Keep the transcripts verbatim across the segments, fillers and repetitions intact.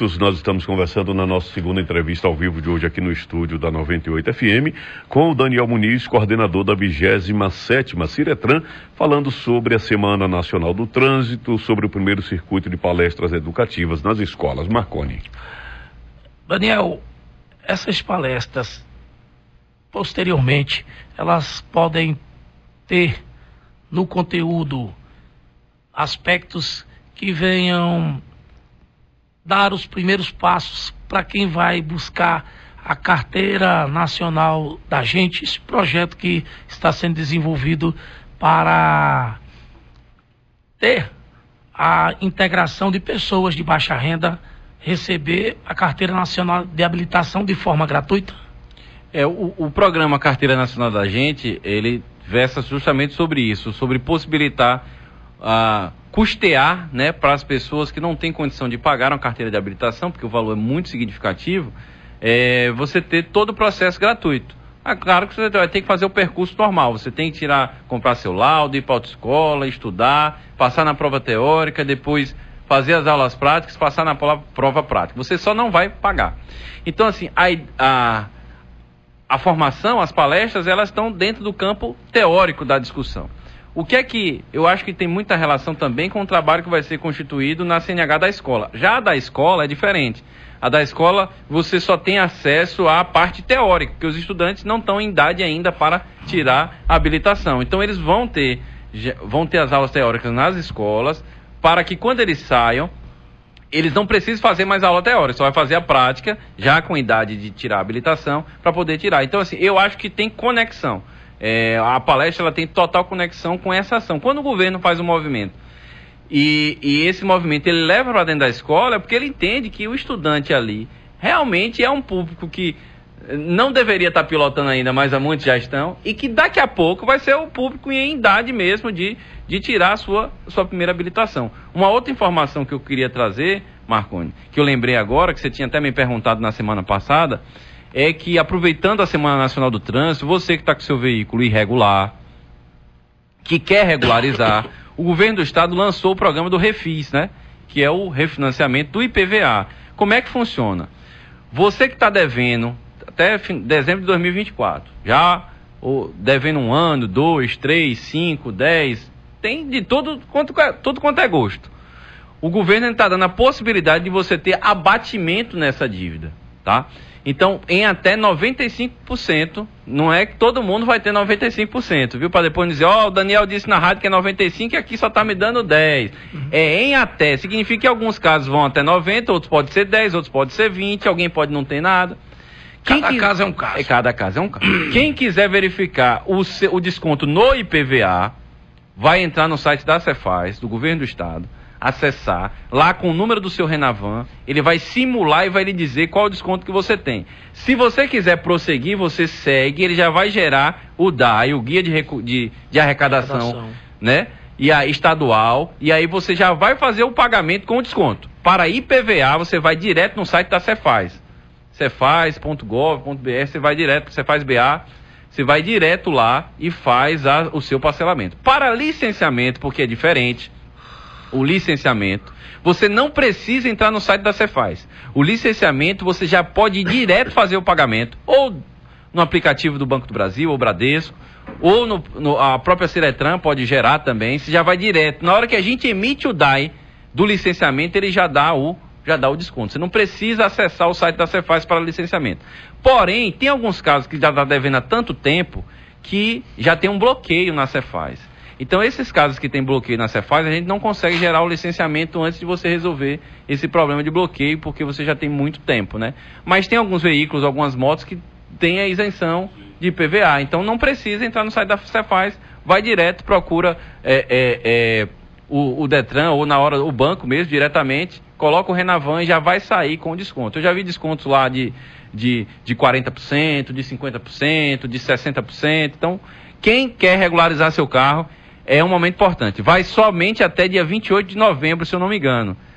minutos, nós estamos conversando na nossa segunda entrevista ao vivo de hoje aqui no estúdio da noventa e oito F M com o Daniel Muniz, coordenador da vigésima sétima Ciretran, falando sobre a Semana Nacional do Trânsito, sobre o primeiro circuito de palestras educativas nas escolas. Marconi. Daniel, essas palestras, posteriormente, elas podem ter no conteúdo aspectos que venham dar os primeiros passos para quem vai buscar a carteira nacional da gente, esse projeto que está sendo desenvolvido para ter a integração de pessoas de baixa renda receber a carteira nacional de habilitação de forma gratuita? É, o, o programa Carteira Nacional da Gente, ele versa justamente sobre isso, sobre possibilitar a uh, custear, né, para as pessoas que não têm condição de pagar uma carteira de habilitação, porque o valor é muito significativo, é, você ter todo o processo gratuito. É claro que você vai ter que fazer o percurso normal, você tem que tirar, comprar seu laudo, ir para a autoescola, estudar, passar na prova teórica, depois fazer as aulas práticas, passar na prova, prova prática. Você só não vai pagar. Então, assim, a, a, a formação, as palestras, elas estão dentro do campo teórico da discussão. O que é que eu acho que tem muita relação também com o trabalho que vai ser constituído na C N H da escola. Já a da escola é diferente. A da escola você só tem acesso à parte teórica, porque os estudantes não estão em idade ainda para tirar a habilitação. Então eles vão ter, vão ter as aulas teóricas nas escolas, para que quando eles saiam, eles não precisem fazer mais aula teórica, só vai fazer a prática, já com idade de tirar a habilitação, para poder tirar. Então, assim, eu acho que tem conexão. É, a palestra ela tem total conexão com essa ação. Quando o governo faz um movimento e, e esse movimento ele leva para dentro da escola, é porque ele entende que o estudante ali realmente é um público que não deveria estar pilotando ainda, mas há muitos já estão, e que daqui a pouco vai ser o público em idade mesmo de, de tirar a sua, sua primeira habilitação. Uma outra informação que eu queria trazer, Marconi, que eu lembrei agora, que você tinha até me perguntado na semana passada, é que, aproveitando a Semana Nacional do Trânsito, você que está com seu veículo irregular, que quer regularizar, o governo do estado lançou o programa do Refis, né? Que é o refinanciamento do I P V A. Como é que funciona? Você que está devendo até dezembro de dois mil e vinte e quatro, já ou, devendo um ano, dois, três, cinco, dez, tem de tudo quanto, tudo quanto é gosto. O governo está dando a possibilidade de você ter abatimento nessa dívida, tá? Então, em até noventa e cinco por cento, não é que todo mundo vai ter noventa e cinco por cento, viu? Para depois dizer, ó, oh, o Daniel disse na rádio que é noventa e cinco por cento e aqui só está me dando dez por cento. Uhum. É em até, significa que alguns casos vão até noventa por cento, outros pode ser dez por cento, outros pode ser vinte por cento, alguém pode não ter nada. Quem cada quis... caso é um caso. É, cada caso é um caso. Quem quiser verificar o, o desconto no I P V A, vai entrar no site da Cefaz, do Governo do Estado, acessar, lá com o número do seu Renavan, ele vai simular e vai lhe dizer qual o desconto que você tem. Se você quiser prosseguir, você segue, ele já vai gerar o D A I, o Guia de, Recu... de, de Arrecadação, Arrecadação, né? E a estadual, e aí você já vai fazer o pagamento com o desconto. Para I P V A, você vai direto no site da Cefaz, cefaz ponto gov ponto br, você vai direto para Cefaz B A, você vai direto lá e faz a, o seu parcelamento. Para licenciamento, porque é diferente, o licenciamento, você não precisa entrar no site da Cefaz. O licenciamento, você já pode ir direto fazer o pagamento, ou no aplicativo do Banco do Brasil, ou Bradesco, ou no, no, a própria Ciretran pode gerar também, você já vai direto. Na hora que a gente emite o D A I do licenciamento, ele já dá o, já dá o desconto. Você não precisa acessar o site da Cefaz para licenciamento. Porém, tem alguns casos que já está devendo há tanto tempo que já tem um bloqueio na Cefaz. Então, esses casos que tem bloqueio na Cefaz, a gente não consegue gerar o licenciamento antes de você resolver esse problema de bloqueio, porque você já tem muito tempo, né? Mas tem alguns veículos, algumas motos que têm a isenção de I P V A. Então, não precisa entrar no site da Cefaz, vai direto, procura é, é, é, o, o Detran, ou na hora, o banco mesmo, diretamente, coloca o Renavan e já vai sair com desconto. Eu já vi descontos lá de, de, de quarenta por cento, de cinquenta por cento, de sessenta por cento. Então, quem quer regularizar seu carro, é um momento importante. Vai somente até dia vinte e oito de novembro, se eu não me engano.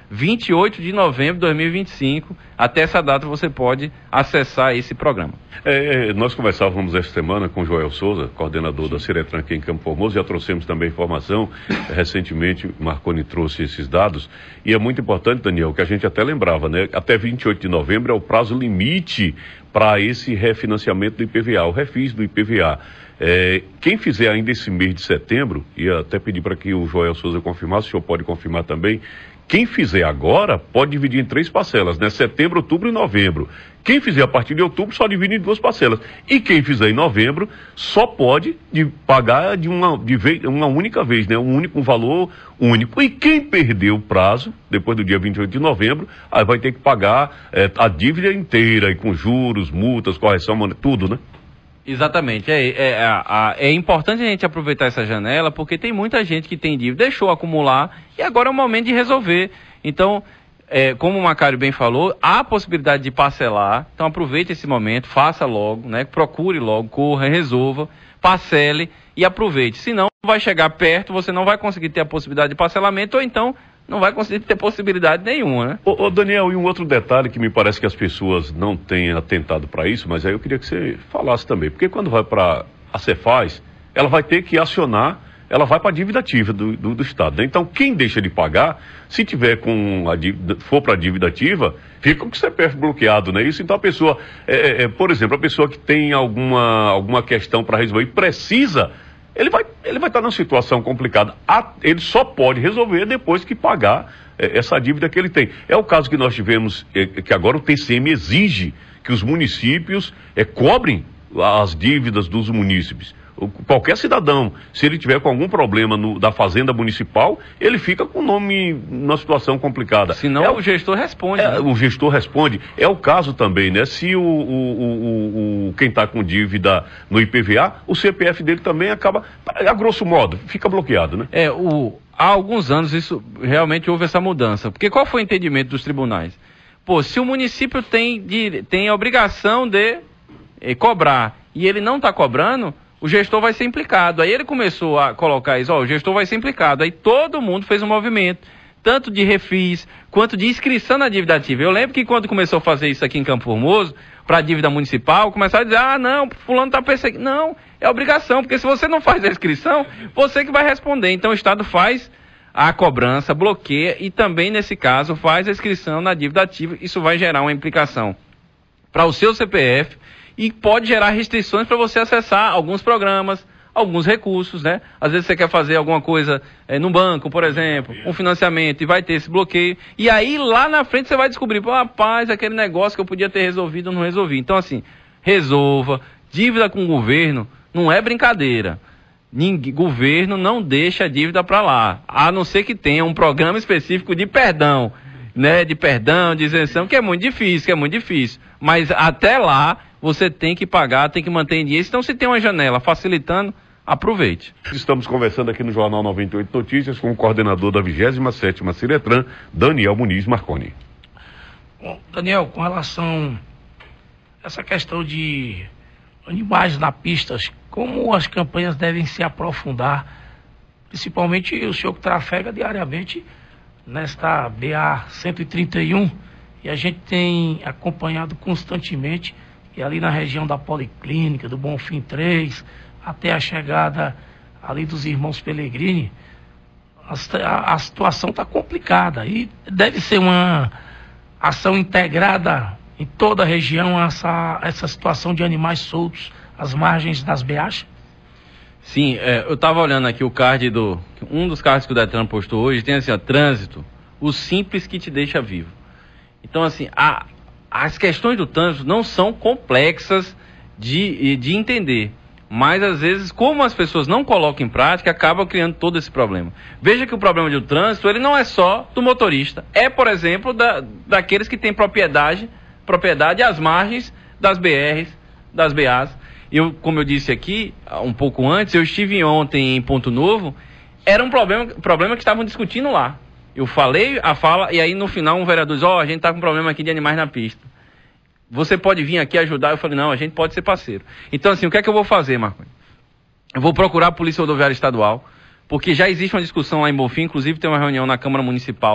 vinte e oito de novembro de dois mil e vinte e cinco. Até essa data você pode acessar esse programa. É, nós conversávamos esta semana com o Joel Souza, coordenador da Ciretran aqui em Campo Formoso, já trouxemos também informação. Recentemente, Marconi trouxe esses dados. E é muito importante, Daniel, que a gente até lembrava, né? Até vinte e oito de novembro é o prazo limite para esse refinanciamento do I P V A, o refis do I P V A. É, quem fizer ainda esse mês de setembro, e até pedir para que o Joel Souza confirmasse, o senhor pode confirmar também, quem fizer agora pode dividir em três parcelas, né? Setembro, outubro e novembro. Quem fizer a partir de outubro só divide em duas parcelas. E quem fizer em novembro só pode de pagar de uma, de vez, uma única vez, né? Um único um valor único. E quem perdeu o prazo, depois do dia vinte e oito de novembro, aí vai ter que pagar é, a dívida inteira, e com juros, multas, correção, tudo, né? Exatamente, é, é, é, é importante a gente aproveitar essa janela, porque tem muita gente que tem dívida, deixou acumular, e agora é o momento de resolver. Então, é, como o Macário bem falou, há a possibilidade de parcelar, então aproveite esse momento, faça logo, né, procure logo, corra, resolva, parcele e aproveite. Senão, vai chegar perto, você não vai conseguir ter a possibilidade de parcelamento, ou então não vai conseguir ter possibilidade nenhuma, né? Ô, ô Daniel, e um outro detalhe que me parece que as pessoas não têm atentado para isso, mas aí eu queria que você falasse também, porque quando vai para a Cefaz, ela vai ter que acionar, ela vai para a dívida ativa do, do, do Estado, né? Então, quem deixa de pagar, se tiver com a dívida, for para a dívida ativa, fica com o C P F bloqueado, né? Isso, então a pessoa, é, é, por exemplo, a pessoa que tem alguma, alguma questão para resolver e precisa, ele vai ele vai estar numa situação complicada. Ele só pode resolver depois que pagar é, essa dívida que ele tem. É o caso que nós tivemos, é, que agora o T C M exige que os municípios é, cobrem as dívidas dos munícipes. Qualquer cidadão, se ele tiver com algum problema no, da fazenda municipal, ele fica com o nome numa situação complicada. Senão é, o gestor responde. É, né? O gestor responde. É o caso também, né? Se o, o, o, o quem está com dívida no I P V A, o C P F dele também acaba, a grosso modo, fica bloqueado, né? É, o, há alguns anos isso realmente houve essa mudança. Porque qual foi o entendimento dos tribunais? Pô, se o município tem, de, tem a obrigação de eh, cobrar e ele não está cobrando, o gestor vai ser implicado. Aí ele começou a colocar isso, ó, o gestor vai ser implicado. Aí todo mundo fez um movimento, tanto de refis, quanto de inscrição na dívida ativa. Eu lembro que quando começou a fazer isso aqui em Campo Formoso, para a dívida municipal, começaram a dizer, ah, não, fulano está perseguindo. Não, é obrigação, porque se você não faz a inscrição, você que vai responder. Então o Estado faz a cobrança, bloqueia e também, nesse caso, faz a inscrição na dívida ativa. Isso vai gerar uma implicação para o seu C P F, e pode gerar restrições para você acessar alguns programas, alguns recursos, né? Às vezes você quer fazer alguma coisa é, no banco, por exemplo, um financiamento, e vai ter esse bloqueio. E aí, lá na frente, você vai descobrir, pô, rapaz, aquele negócio que eu podia ter resolvido, eu não resolvi. Então, assim, resolva. Dívida com o governo não é brincadeira. Ninguém, governo não deixa a dívida para lá, a não ser que tenha um programa específico de perdão, né? De perdão, de isenção, que é muito difícil, que é muito difícil. Mas até lá, você tem que pagar, tem que manter em dia. Então, se tem uma janela facilitando, aproveite. Estamos conversando aqui no Jornal noventa e oito Notícias com o coordenador da vigésima sétima Ciretran, Daniel Muniz Marconi. Bom, Daniel, com relação a essa questão de animais na pista, como as campanhas devem se aprofundar, principalmente o senhor que trafega diariamente nesta B A cento e trinta e um, e a gente tem acompanhado constantemente, e ali na região da Policlínica, do Bonfim três, até a chegada ali dos irmãos Pellegrini, a, a situação está complicada e deve ser uma ação integrada em toda a região, essa, essa situação de animais soltos às margens das B As? Sim, é, eu estava olhando aqui o card do... Um dos cards que o Detran postou hoje tem assim, ó, trânsito, o simples que te deixa vivo. Então, assim, a... as questões do trânsito não são complexas de, de entender, mas às vezes, como as pessoas não colocam em prática, acabam criando todo esse problema. Veja que o problema do trânsito, ele não é só do motorista, é, por exemplo, da, daqueles que têm propriedade, propriedade às margens das B Rs, das B As. Eu, como eu disse aqui, um pouco antes, eu estive ontem em Ponto Novo, era um problema, problema que estavam discutindo lá. Eu falei a fala, e aí no final um vereador diz, ó, oh, a gente tá com um problema aqui de animais na pista. Você pode vir aqui ajudar? Eu falei, não, a gente pode ser parceiro. Então, assim, o que é que eu vou fazer, Marco? Eu vou procurar a Polícia Rodoviária Estadual, porque já existe uma discussão lá em Bonfim, inclusive tem uma reunião na Câmara Municipal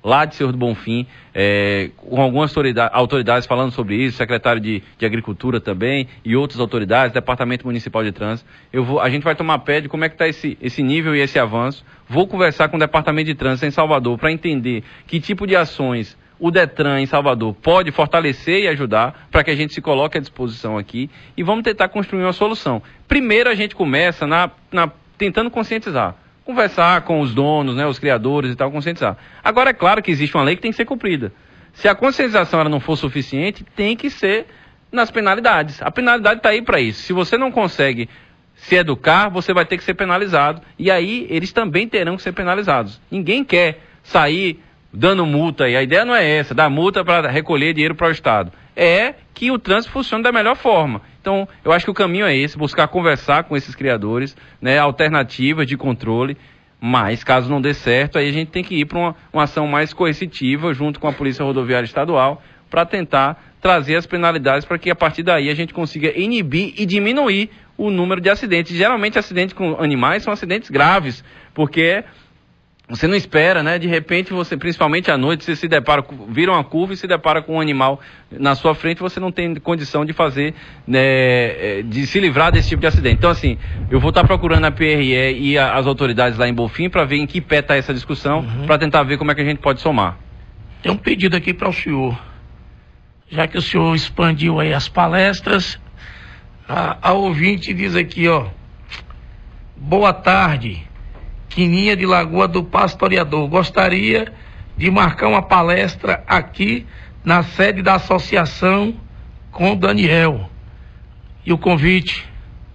lá de Senhor do Bonfim, é, com algumas autoridades, autoridades falando sobre isso, secretário de, de Agricultura também, e outras autoridades, Departamento Municipal de Trânsito. Eu vou, a gente vai tomar pé de como é que está esse, esse nível e esse avanço. Vou conversar com o Departamento de Trânsito em Salvador para entender que tipo de ações o Detran em Salvador pode fortalecer e ajudar para que a gente se coloque à disposição aqui e vamos tentar construir uma solução. Primeiro a gente começa na, na, tentando conscientizar, conversar com os donos, né, os criadores e tal, conscientizar. Agora é claro que existe uma lei que tem que ser cumprida. Se a conscientização ela não for suficiente, tem que ser nas penalidades. A penalidade está aí para isso. Se você não consegue se educar, você vai ter que ser penalizado e aí eles também terão que ser penalizados. Ninguém quer sair dando multa, e a ideia não é essa, dar multa para recolher dinheiro para o Estado. É que o trânsito funcione da melhor forma. Então, eu acho que o caminho é esse, buscar conversar com esses criadores, né, alternativas de controle, mas caso não dê certo, aí a gente tem que ir para uma, uma ação mais coercitiva, junto com a Polícia Rodoviária Estadual, para tentar trazer as penalidades para que a partir daí a gente consiga inibir e diminuir o número de acidentes. Geralmente acidentes com animais são acidentes graves, porque você não espera, né? De repente, você, principalmente à noite, você se depara, vira uma curva e se depara com um animal na sua frente, você não tem condição de fazer, né, de se livrar desse tipo de acidente. Então, assim, eu vou estar procurando a P R E e a, as autoridades lá em Bonfim para ver em que pé está essa discussão, uhum. para tentar ver como é que a gente pode somar. Tem um pedido aqui para o senhor. Já que o senhor expandiu aí as palestras, a, a ouvinte diz aqui, ó, boa tarde. Quininha de Lagoa do Pastoreador. Gostaria de marcar uma palestra aqui na sede da associação com o Daniel. E o convite?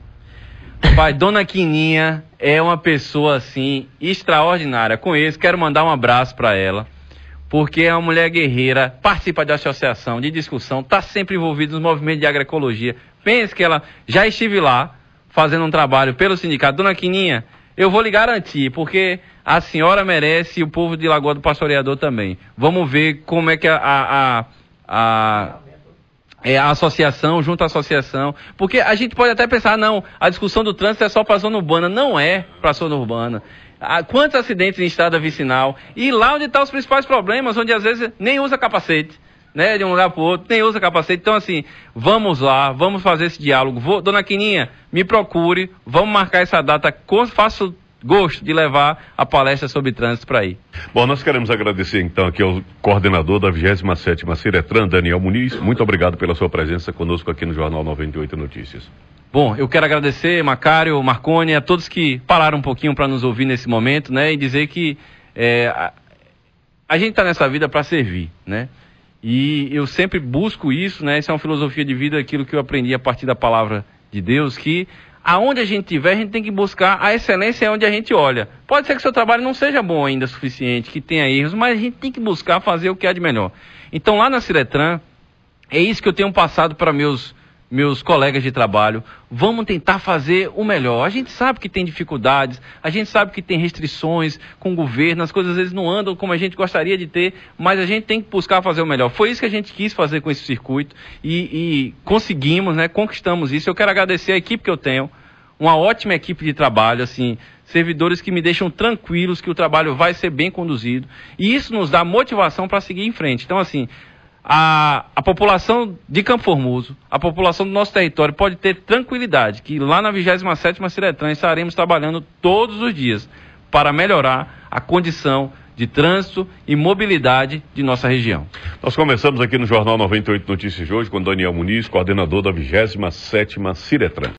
Pai, Dona Quininha é uma pessoa, assim, extraordinária. Conheço, quero mandar um abraço para ela, porque é uma mulher guerreira, participa de associação, de discussão, está sempre envolvida nos movimentos de agroecologia. Pense que ela já estive lá, fazendo um trabalho pelo sindicato. Dona Quininha, eu vou lhe garantir, porque a senhora merece e o povo de Lagoa do Pastoreador também. Vamos ver como é que a, a, a, a, é, a associação, junto à associação, porque a gente pode até pensar, não, a discussão do trânsito é só para a zona urbana. Não é para a zona urbana. Há quantos acidentes em estrada vicinal? E lá onde estão os principais problemas, onde às vezes nem usa capacete, né, de um lugar para o outro, nem usa capacete. Então, assim, vamos lá, vamos fazer esse diálogo. Vou, Dona Quininha, me procure, vamos marcar essa data. Faço gosto de levar a palestra sobre trânsito para aí. Bom, nós queremos agradecer então aqui ao coordenador da vigésima sétima Ciretran, Daniel Muniz. Muito obrigado pela sua presença conosco aqui no Jornal noventa e oito Notícias. Bom, eu quero agradecer, Macário, Marconi, a todos que pararam um pouquinho para nos ouvir nesse momento, né, e dizer que é, a, a gente está nessa vida para servir, né? E eu sempre busco isso, né? Essa é uma filosofia de vida, aquilo que eu aprendi a partir da palavra de Deus, que aonde a gente estiver, a gente tem que buscar a excelência, é onde a gente olha. Pode ser que o seu trabalho não seja bom ainda o suficiente, que tenha erros, mas a gente tem que buscar fazer o que há de melhor. Então lá na Ciretran, é isso que eu tenho passado para meus meus colegas de trabalho. Vamos tentar fazer o melhor. A gente sabe que tem dificuldades, a gente sabe que tem restrições com o governo, as coisas às vezes não andam como a gente gostaria de ter, mas a gente tem que buscar fazer o melhor. Foi isso que a gente quis fazer com esse circuito e, e conseguimos, né, conquistamos isso. Eu quero agradecer a equipe que eu tenho, uma ótima equipe de trabalho, assim, servidores que me deixam tranquilos que o trabalho vai ser bem conduzido, e isso nos dá motivação para seguir em frente. Então, assim, A, a população de Campo Formoso, a população do nosso território pode ter tranquilidade que lá na vigésima sétima Ciretran estaremos trabalhando todos os dias para melhorar a condição de trânsito e mobilidade de nossa região. Nós começamos aqui no Jornal noventa e oito Notícias de hoje com Daniel Muniz, coordenador da vigésima sétima Ciretran.